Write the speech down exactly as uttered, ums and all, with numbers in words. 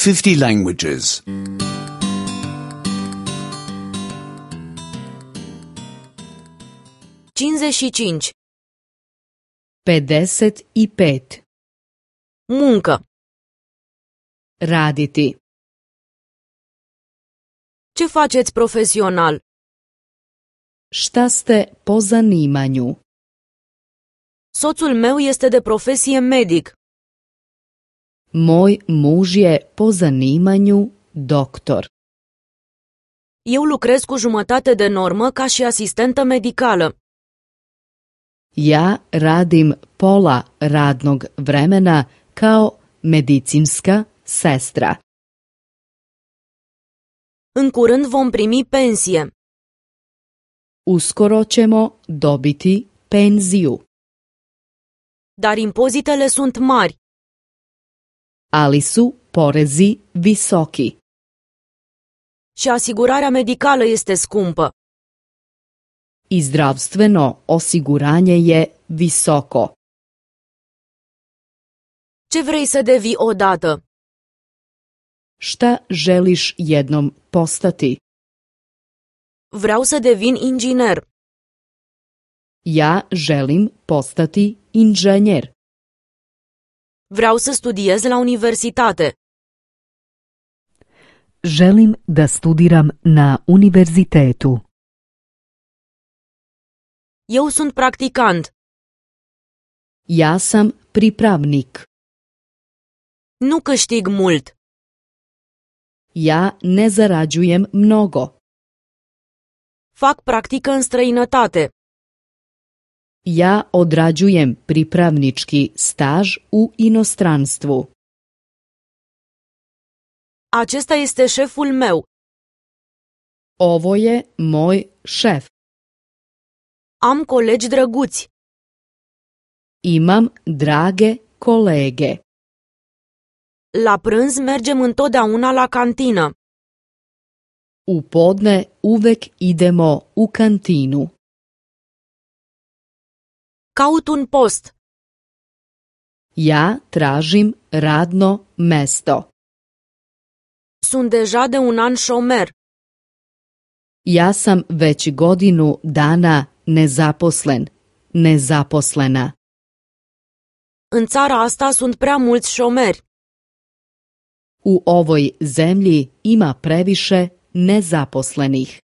fifty languages. cincizeci și cinci. pedeset i pet. Muncă. Raditi. Ce faceți profesional? Šta ste po zanimanju? Soțul meu este de profesie medic. Moj muž je po zanimanju doktor. Eu lucrez cu jumătate de normă ca și asistentă medicală. Ja radim pola radnog vremena kao medicinska sestra. În curând vom primi pensie. Uskoro ćemo dobiti penziju. Dar impozitele sunt mari. Ali su porezi visoki. Și asigurarea medicală este scumpă. I zdravstveno osiguranje je visoko. Ce vrei să devii odată? Šta želiš jednom postati? Vreau să devin inginer. Ja želim postati inženjer. Vreau să studiez la universitate. Želim da studiram na univerzitetu. Eu sunt practicant. Ja sam pripravnik. Nu câștig mult. Ja ne zarađujem mnogo. Fac practică în străinătate. Ja odrađujem pripravnički staž u inostranstvu. Acesta este șeful meu. Ovo je moj šef. Am colegi drăguți. Imam drage kolege. La prânz mergem întotdeauna la cantină. U podne uvek idemo u kantinu. Caut un post. Ja tražim radno mesto. Sunt deja de un an șomer. Ja sam već godinu dana nezaposlen, nezaposlena. În țara asta sunt prea mulți șomeri. U ovoj zemlji ima previše nezaposlenih.